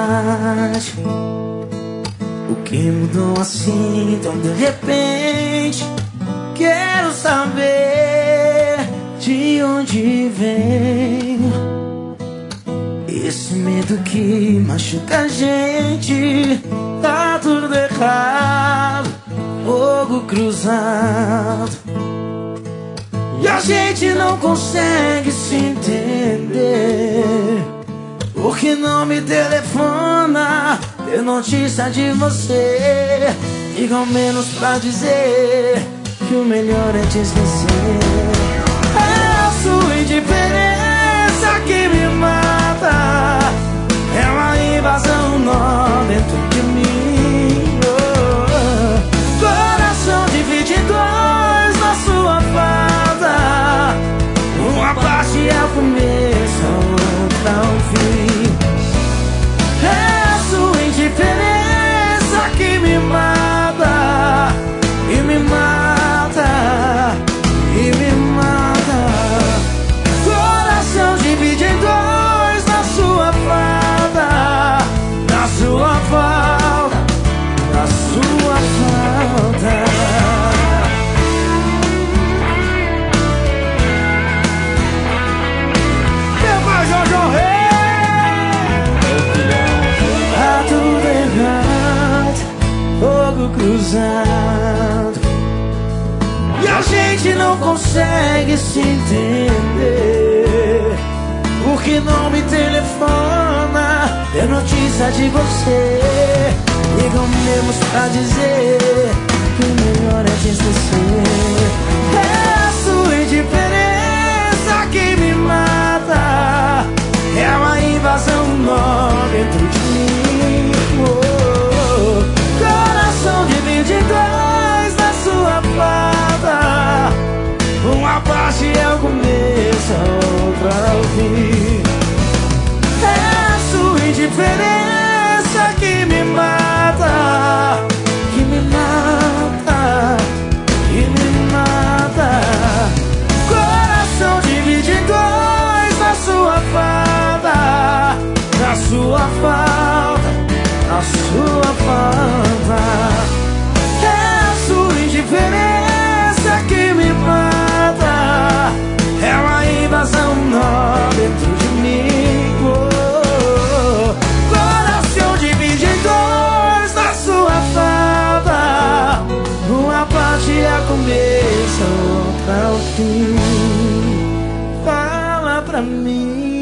verdade. O que mudou assim tão de repente? Quero saber de onde vem esse medo que machuca a gente. Tá tudo errado, fogo cruzado, e a gente não consegue se entender. Por que não me telefona, ter notícia de você? Liga ao menos pra dizer que o melhor é te esquecer. É a sua indiferença que me mata, é uma invasão nó dentro de mim. Coração divide em dois na sua falta, uma parte é o começo, a outra o fim. É a sua indiferença que me mata, e me mata, e me mata. Coração divide em dois na sua falta, na sua falta, na sua falta. Cruzado, e a gente não consegue se entender. Por que não me telefona, ter notícia de você? Ligam mesmo pra dizer que o melhor é te esquecer. É a sua indiferença que me mata, é uma invasão nó dentro de mim. Coração divide em dois na sua falta, uma parte é o começo, a outra é o fim. É a sua indiferença que me mata, que me mata, que me mata. Coração divide em dois na sua falta, na sua falta, na sua falta. É a sua indiferença que me mata, é uma invasão nó dentro de mim. Coração divide em dois na sua falta, uma parte é começo, outra é o fim. Fala pra mim.